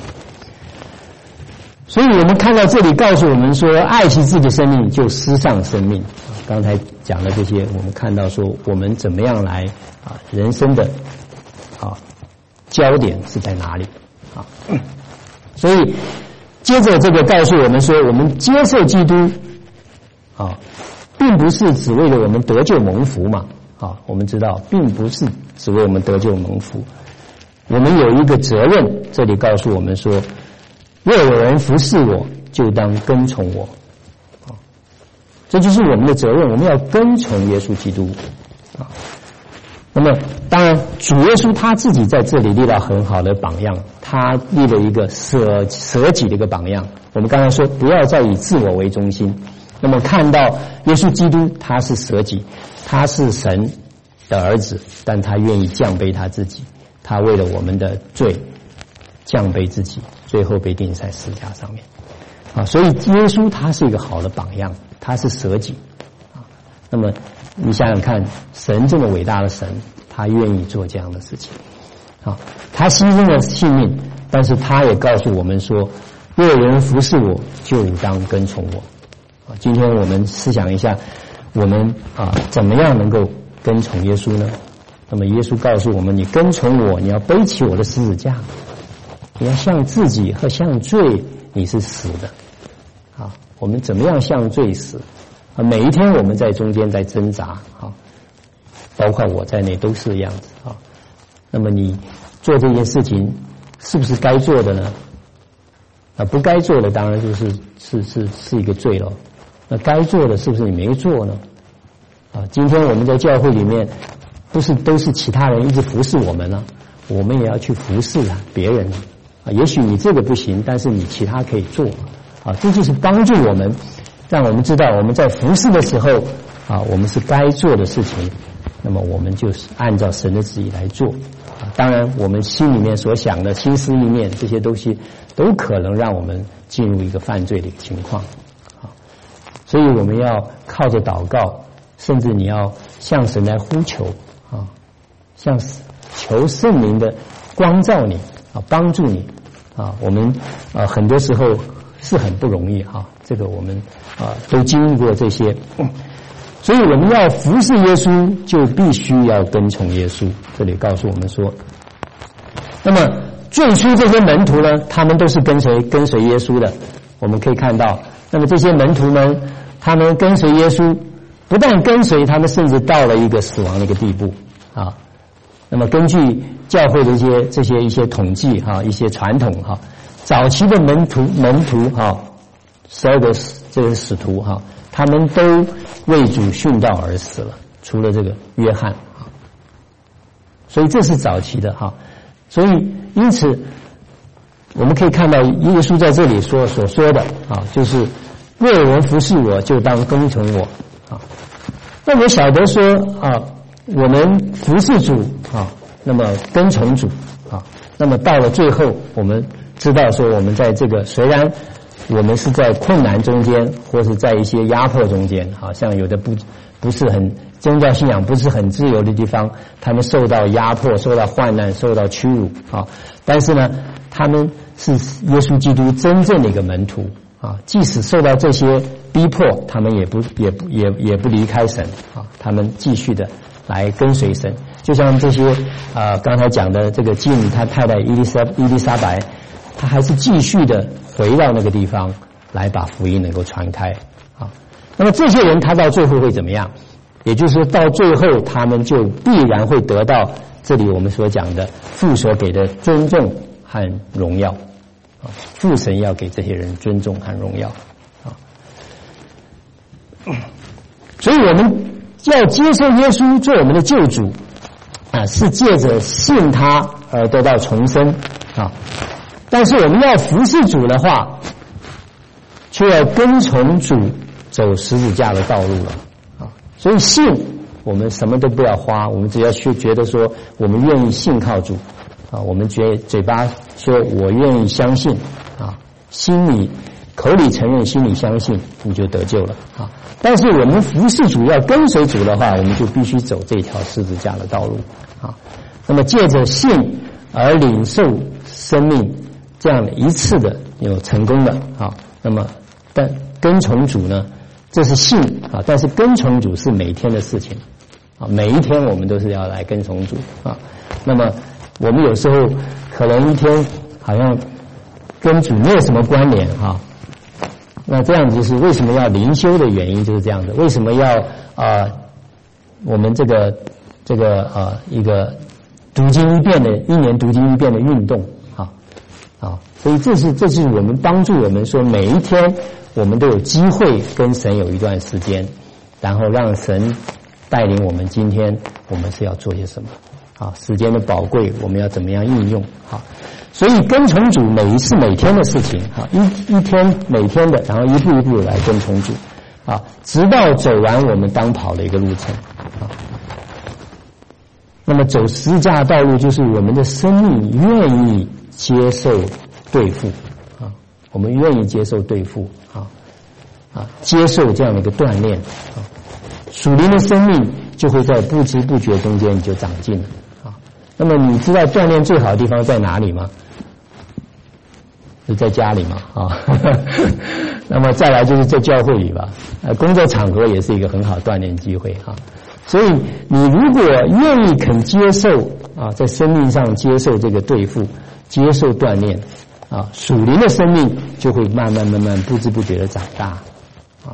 所以我们看到这里告诉我们说，爱惜自己的生命就失丧生命。刚才讲的这些，我们看到说我们怎么样来啊人生的啊焦点是在哪里啊？所以接着这个告诉我们说，我们接受基督啊，并不是只为了我们得救蒙福嘛啊，我们知道并不是只为我们得救蒙福，我们有一个责任。这里告诉我们说，若有人服侍我，就当跟从我啊，这就是我们的责任，我们要跟从耶稣基督啊。那么当然主耶稣他自己在这里立了很好的榜样，他立了一个舍舍己的一个榜样。我们刚才说不要再以自我为中心，那么看到耶稣基督他是舍己，他是神的儿子，但他愿意降卑他自己，他为了我们的罪降卑自己，最后被钉在十字架上面啊。所以耶稣他是一个好的榜样，他是舍己啊。那么你想想看，神这么伟大的神，他愿意做这样的事情啊，他牺牲了性命，但是他也告诉我们说，若有人服侍我，就当跟从我啊。今天我们思想一下，我们啊怎么样能够跟从耶稣呢？那么耶稣告诉我们，你跟从我，你要背起我的十字架，你要向自己和向罪你是死的啊。我们怎么样向罪死啊？每一天我们在中间在挣扎啊，包括我在内都是这样子啊。那么你做这件事情是不是该做的呢？啊，不该做的当然就是是是是一个罪了。那该做的是不是你没做呢？啊，今天我们在教会里面，不是都是其他人一直服侍我们呢、啊，我们也要去服侍啊别人啊。也许你这个不行，但是你其他可以做啊。这就是帮助我们，让我们知道我们在服侍的时候啊，我们是该做的事情，那么我们就是按照神的旨意来做啊。当然，我们心里面所想的心思意念这些东西，都可能让我们进入一个犯罪的一个情况啊。所以我们要靠着祷告，甚至你要向神来呼求啊，向求圣灵的光照你啊，帮助你啊。我们啊很多时候是很不容易哈、啊，这个我们啊都经历过这些，所以我们要服侍耶稣，就必须要跟从耶稣。这里告诉我们说，那么最初这些门徒呢，他们都是跟随跟随耶稣的。我们可以看到，那么这些门徒们，他们跟随耶稣，不但跟随，他们甚至到了一个死亡的一个地步啊。那么根据教会的一些这些一些统计哈、啊，一些传统哈、啊，早期的门徒门徒哈，十二个这个使徒哈、啊，他们都为主殉道而死了，除了这个约翰啊。所以这是早期的哈、啊，所以因此我们可以看到耶稣在这里说所说的啊，就是若有人服侍我，就当跟从我啊。那我晓得说啊，我们服侍主啊，那么跟从主啊，那么到了最后，我们知道说，我们在这个虽然我们是在困难中间，或是在一些压迫中间，好像有的不不是很宗教信仰不是很自由的地方，他们受到压迫、受到患难、受到屈辱啊，但是呢，他们是耶稣基督真正的一个门徒啊，即使受到这些逼迫，他们也不也不也也不离开神啊，他们继续的来跟随神。就像这些啊、呃，刚才讲的这个妓女，她太太伊丽莎伊丽莎白，她还是继续的回到那个地方来把福音能够传开啊。那么这些人他到最后会怎么样？ 也就是说到最后他们就必然会得到这里我们所讲的父所给的尊重和荣耀啊，父神要给这些人尊重和荣耀啊，所以我们要接受耶稣做我们的救主啊，是借着信他而得到重生啊。但是我们要服侍主的话，却要跟从主走十字架的道路了啊。所以信我们什么都不要花，我们只要去觉得说我们愿意信靠主啊，我们觉嘴巴说我愿意相信啊，心里口里承认，心里相信，你就得救了啊。但是我们服侍主要跟随主的话，我们就必须走这条十字架的道路啊。那么借着信而领受生命，这样一次的有成功的啊。那么但跟从主呢，这是信啊，但是跟从主是每天的事情啊，每一天我们都是要来跟从主啊。那么我们有时候可能一天好像跟主没有什么关联啊，那这样就是为什么要灵修的原因就是这样的。为什么要啊、呃、我们这个这个啊、呃、一个读经一遍的一年读经一遍的运动啊啊，所以这是这是我们帮助我们说每一天我们都有机会跟神有一段时间，然后让神带领我们今天我们是要做些什么啊，时间的宝贵我们要怎么样应用啊。所以跟从主每一次每天的事情啊，一一天每天的，然后一步一步来跟从主啊，直到走完我们当跑的一个路程啊。那么走十字架的道路就是我们的生命愿意接受对付啊，我们愿意接受对付啊啊，接受这样的一个锻炼啊，属灵的生命就会在不知不觉中间就长进了啊。那么你知道锻炼最好的地方在哪里吗？就在家里嘛啊，那么再来就是在教会里吧，呃，工作场合也是一个很好锻炼机会哈。所以你如果愿意肯接受啊，在生命上接受这个对付，接受锻炼啊，属灵的生命就会慢慢慢慢不知不觉的长大啊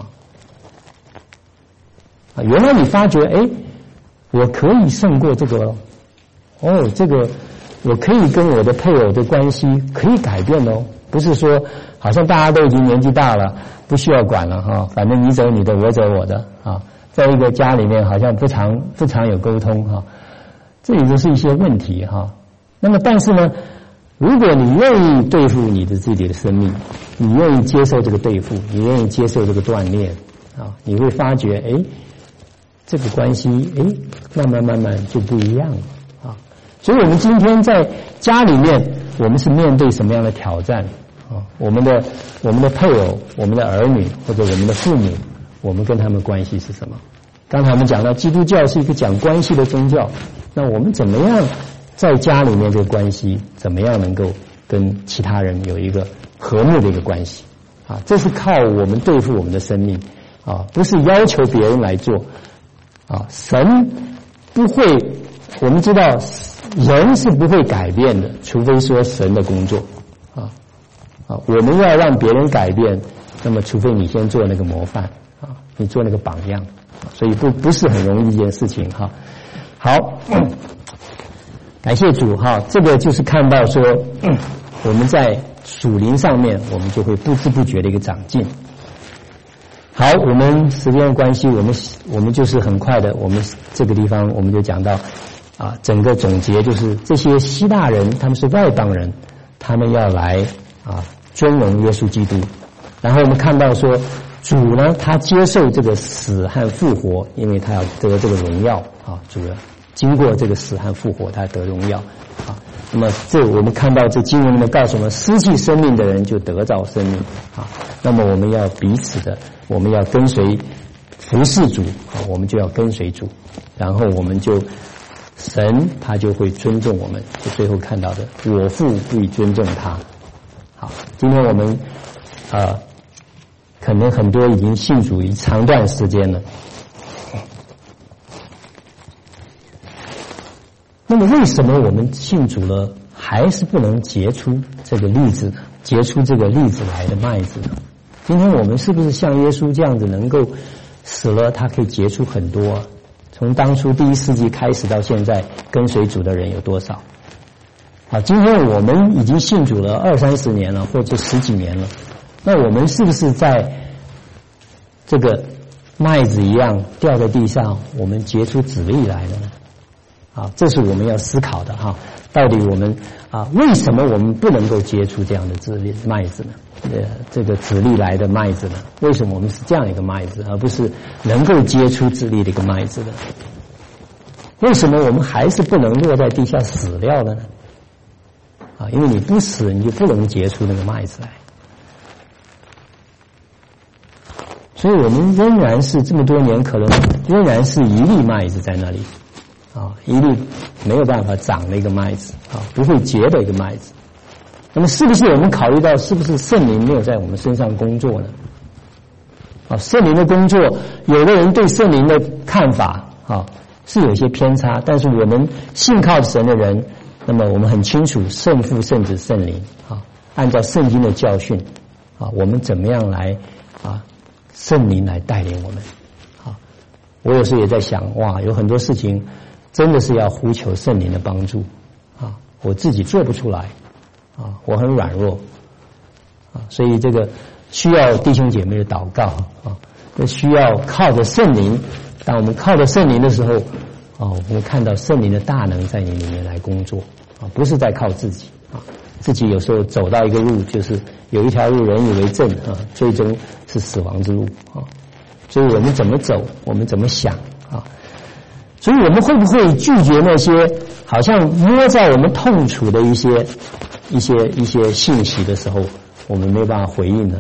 啊，原来你发觉哎，我可以胜过这个哦，这个我可以跟我的配偶的关系可以改变哦。不是说好像大家都已经年纪大了，不需要管了哈，反正你走你的，我走我的啊。在一个家里面好像不常不常有沟通哈，这里都是一些问题哈。那么但是呢，如果你愿意对付你的自己的生命，你愿意接受这个对付，你愿意接受这个锻炼啊，你会发觉哎，这个关系哎，慢慢慢慢就不一样了啊。所以我们今天在家里面，我们是面对什么样的挑战？啊，我们的我们的配偶、我们的儿女或者我们的父母，我们跟他们关系是什么？刚才我们讲到基督教是一个讲关系的宗教，那我们怎么样在家里面这个关系，怎么样能够跟其他人有一个和睦的一个关系？啊，这是靠我们对付我们的生命啊，不是要求别人来做啊。神不会，我们知道人是不会改变的，除非说神的工作。啊，我们要让别人改变，那么除非你先做那个模范啊，你做那个榜样，所以不不是很容易一件事情哈。好，嗯、感谢主哈，这个就是看到说、嗯、我们在属灵上面，我们就会不知不觉的一个长进。好，我们时间的关系，我们我们就是很快的，我们这个地方我们就讲到啊，整个总结就是这些希腊人他们是外邦人，他们要来。啊，尊荣耶稣基督，然后我们看到说，主呢，他接受这个死和复活，因为他要得这个荣耀啊，主要经过这个死和复活，他得荣耀啊。那么这我们看到这经文里面告诉我们，失去生命的人就得着生命啊。那么我们要彼此的，我们要跟随服侍主啊，我们就要跟随主，然后我们就神他就会尊重我们。就最后看到的，我父必尊重他。好，今天我们呃，可能很多已经信主一长段时间了。那么为什么我们信主了，还是不能结出这个粒子呢？结出这个粒子来的麦子呢？今天我们是不是像耶稣这样子，能够死了，它可以结出很多从当初第一世纪开始到现在，跟随主的人有多少？好，今天我们已经信主了二三十年了，或者十几年了，那我们是不是在这个麦子一样掉在地上，我们结出籽粒来了呢？啊，这是我们要思考的哈。到底我们啊，为什么我们不能够结出这样的籽粒麦子呢？呃，这个籽粒来的麦子呢？为什么我们是这样一个麦子，而不是能够结出籽粒的一个麦子呢？为什么我们还是不能落在地下死掉了呢？啊，因为你不死，你就不能结出那个麦子来。所以我们仍然是这么多年，可能仍然是一粒麦子在那里。啊，一粒没有办法长的一个麦子啊，不会结的一个麦子。那么，是不是我们考虑到是不是圣灵没有在我们身上工作呢？啊，圣灵的工作，有的人对圣灵的看法啊是有一些偏差，但是我们信靠神的人，那么我们很清楚圣父、圣子、圣灵啊，按照圣经的教训啊，我们怎么样来啊，圣灵来带领我们啊。我有时候也在想，哇，有很多事情。真的是要呼求圣灵的帮助啊！我自己做不出来啊，我很软弱啊，所以这个需要弟兄姐妹的祷告啊，需要靠着圣灵。当我们靠着圣灵的时候啊，我们看到圣灵的大能在你里面来工作啊，不是在靠自己啊。自己有时候走到一个路，就是有一条路人以为正啊，最终是死亡之路啊。所以我们怎么走，我们怎么想啊？所以我们会不会拒绝那些好像摸在我们痛处的一些一些一些信息的时候，我们没有办法回应呢？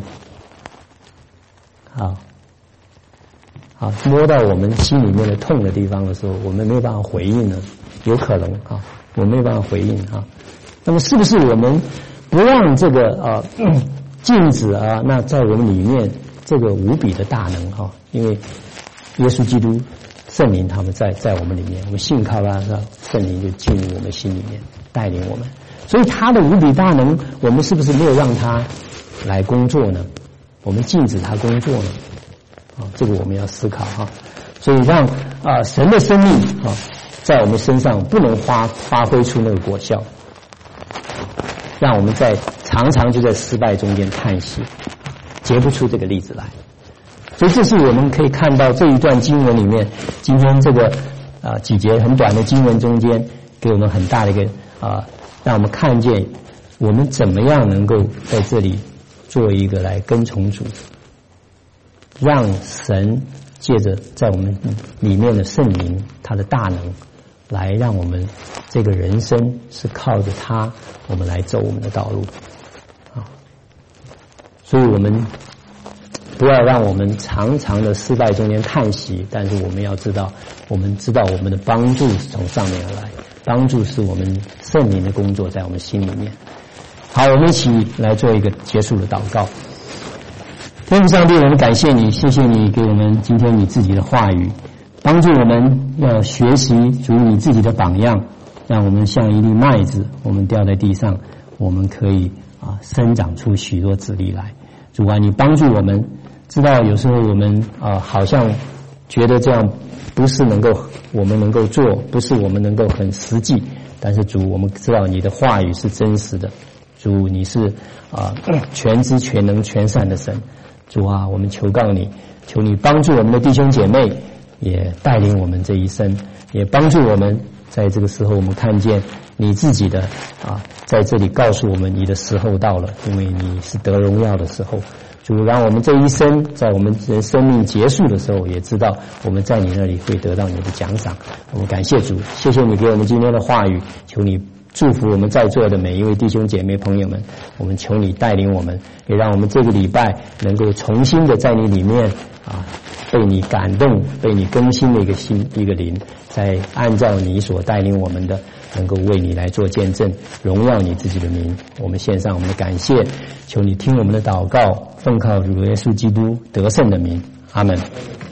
好，好，摸到我们心里面的痛的地方的时候，我们没有办法回应呢？有可能啊，我们没有办法回应啊。那么是不是我们不让这个啊禁止啊？那在我们里面这个无比的大能哈，因为耶稣基督。圣灵他们在在我们里面，我们信靠他，圣灵就进入我们心里面，带领我们。所以他的无比大能，我们是不是没有让他来工作呢？我们禁止他工作呢？啊，这个我们要思考哈。所以让啊神的生命啊在我们身上不能发发挥出那个果效，让我们在常常就在失败中间叹息，结不出这个例子来。所以这是我们可以看到这一段经文里面，今天这个啊几节很短的经文中间，给我们很大的一个啊，让我们看见我们怎么样能够在这里做一个来跟从主，让神借着在我们里面的圣灵他的大能，来让我们这个人生是靠着他，我们来走我们的道路啊。所以我们。不要让我们常常的失败中间叹息，但是我们要知道，我们知道我们的帮助是从上面而来，帮助是我们圣灵的工作在我们心里面。好，我们一起来做一个结束的祷告。天父上帝，我们感谢你，谢谢你给我们今天你自己的话语，帮助我们要学习主你自己的榜样，让我们像一粒麦子，我们掉在地上，我们可以啊生长出许多籽粒来。主啊，你帮助我们。知道有时候我们啊、呃，好像觉得这样不是能够我们能够做，不是我们能够很实际。但是主，我们知道你的话语是真实的。主，你是啊、呃、全知全能全善的神。主啊，我们求告你，求你帮助我们的弟兄姐妹，也带领我们这一生，也帮助我们在这个时候，我们看见你自己的啊，在这里告诉我们你的时候到了，因为你是得荣耀的时候。主，让我们这一生，在我们人生命结束的时候，也知道我们在你那里会得到你的奖赏。我们感谢主，谢谢你给我们今天的话语，求你祝福我们在座的每一位弟兄姐妹朋友们。我们求你带领我们，也让我们这个礼拜能够重新的在你里面啊，被你感动，被你更新的一个心一个灵，在按照你所带领我们的，能够为你来做见证，荣耀你自己的名。我们献上我们的感谢，求你听我们的祷告，奉靠主耶稣基督得胜的名，阿门。